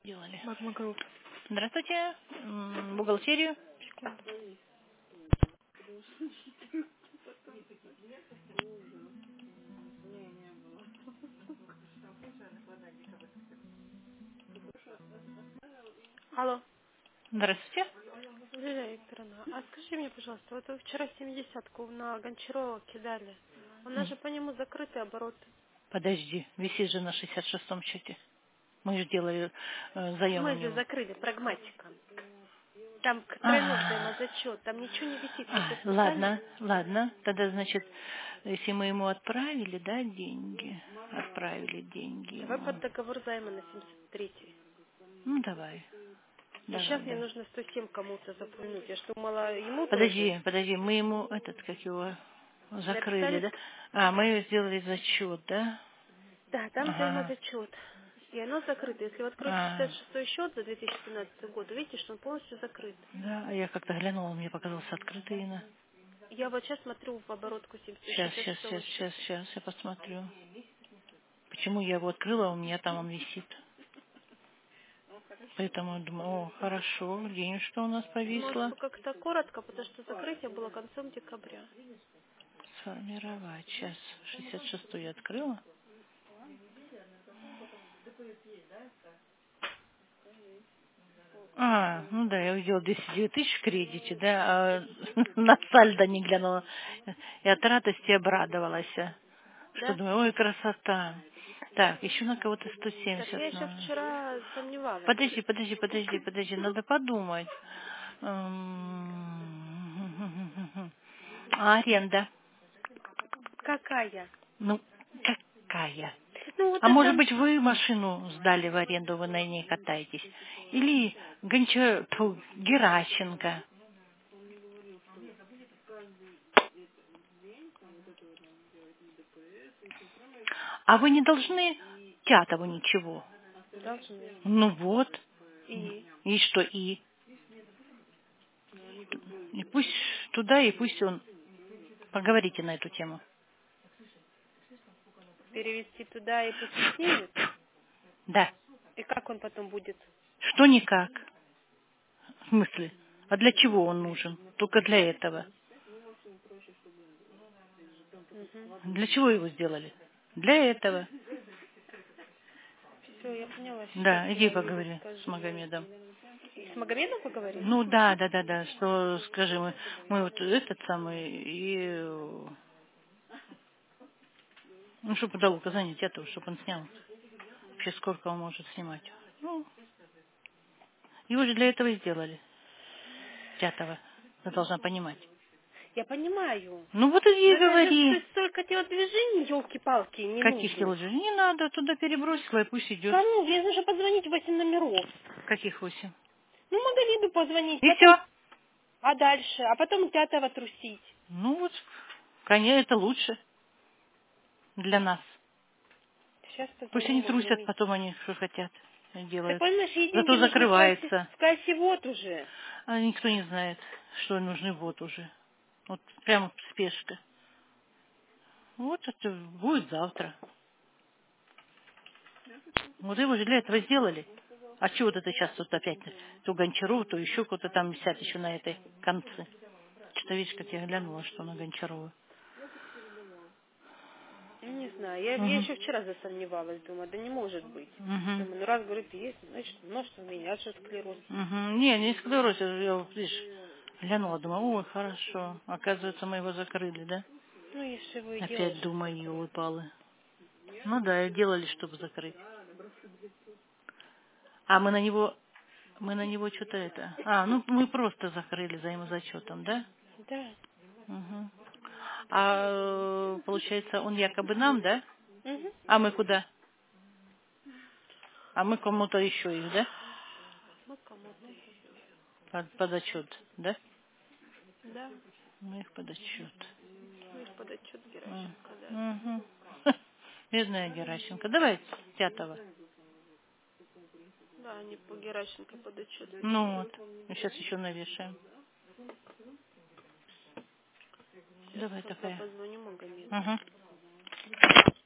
делали. Магмагрупп. Здравствуйте. Бухгалтерию. Секунду. Алло. Здравствуйте. Лилия Викторовна, а скажи мне, пожалуйста, вот вы вчера 70-ку на Гончарова кидали. У нас же по нему закрытый оборот. Подожди, висит же на 66-м счете. Мы же делали В заем у смысле него. закрыли? Прагматика. Там тройной взаимозачет, там ничего не висит. Вы подписали? Ладно. Тогда, значит, если мы ему отправили, да, деньги, отправили деньги Давай ему. под договор займа на 73-й. Ну, давай. И сейчас мне Да. нужно 107 кому-то запульнуть. Я ж думала, ему тоже. Подожди, мы ему как его, закрыли, Написали? да? Мы сделали зачет, да? Да, там Ага. взаимозачет. И оно закрыто. Если вы откроете 66-й счет за 2017 год, увидите, что он полностью закрыт. Да, а я как-то глянула, мне показался открытый. Я вот сейчас смотрю в оборотку Сейчас, 66-го счета. я посмотрю. Почему я его открыла, у меня там он висит. Поэтому я думаю, о, хорошо, денежка у нас Может повисла. быть, как-то коротко, потому что закрытие было концом декабря. Сформировать. Сейчас 66-ю я открыла. Ну да, я увидела 209 тысяч в кредите, да, а на сальдо не глянула. И от радости обрадовалась. Что Да? думаю, ой, красота. Так, еще на кого-то Так я 170 еще надо. вчера сомневалась. Подожди, надо подумать. Аренда. Какая? Ну, какая? Ну вот А может это... быть, вы машину сдали в аренду, вы на ней катаетесь? Или Геращенко? А вы не должны Тятову ничего? Должны. Ну вот. И И что, и? И пусть туда, и пусть он... Поговорите на эту тему. перевести туда, и пусть он снимет. Да. И как он потом будет? Что никак? В смысле? А для чего он нужен? Только для этого. Угу. Для чего его сделали? Для этого. Все, я поняла. Сейчас Да, иди я ему поговори с скажу. Магомедом. И с Магомедом поговорить? Ну да, что, скажи, мы вот этот самый, ну, чтобы дал указание Тятову, чтобы он снял. Вообще, сколько он может снимать. Ну, его же для этого и сделали. Тятова. Ты должна понимать. Я понимаю. Ну вот и Но ей это же говори. столько телодвижений, елки-палки, Каких ненужных. же не надо, туда перебросила, и пусть идет. Кому? Мне нужно позвонить в 8 номеров. Каких 8? Ну, Магомеду позвонить, И потом... все. А дальше? А потом Тятова трусить. Ну вот, конечно, это лучше для нас. Сейчас Пусть позвоню они трусят, Магомеду. потом они что хотят Ты делают. понимаешь, ей деньги Зато нужны закрывается. в кассе вот уже. А никто не знает, что нужны вот уже. Вот прямо спешка. Вот это будет завтра. Вот его же для этого сделали. А чего вот это сейчас тут опять то Гончарова, то еще кто-то там висят еще на этой конце. Что-то видишь, как я глянула, что на Гончарова. Ну, не знаю, я Угу. еще вчера засомневалась, думаю, да не может быть. Угу. Думаю, ну раз, говорит, есть, значит, может у меня же склероз. Угу. Не склероз, я, видишь, глянула, думаю, ой, хорошо. Оказывается, мы его закрыли, да? Ну, если его и делаешь, Опять думаю, закрой. елы-палы. Ну да, и делали, чтобы закрыть. А мы на него что-то это... ну мы просто закрыли взаимозачетом, да? Да. Угу. А получается, он якобы нам, да? Угу. А мы куда? А мы кому-то еще их, да? Ну, кому-то еще. Под отчет, да? Да. Мы их под отчет. Ну, их под отчет Геращенко, да. Угу. Бедная Геращенко. Давай Тятова. Да, они по Геращенко под отчет Ну сделали. вот. Мы сейчас еще навешаем. Сейчас Давай пока такая. позвоню Магомеду. Угу.